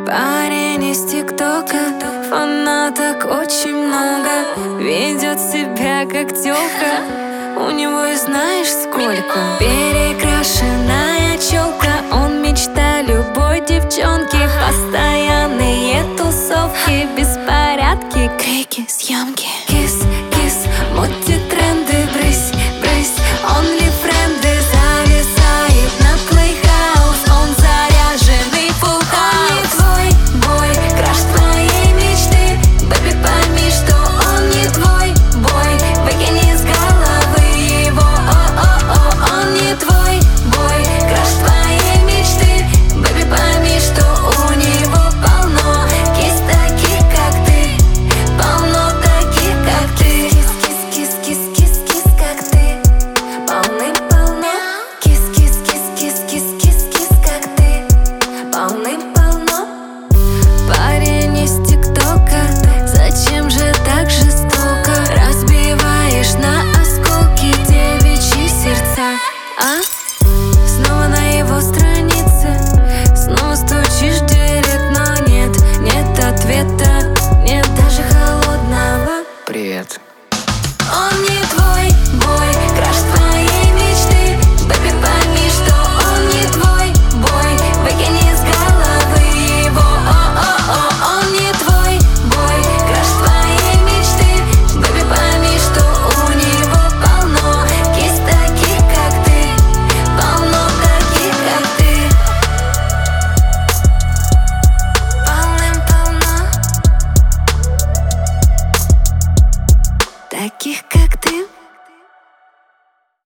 Парень из ТикТока, фанаток очень много, ведет себя как тёлка, у него и знаешь сколько. Перекрашенная челка, он мечта любой девчонки. Постоянные тусовки, беспорядки, крики,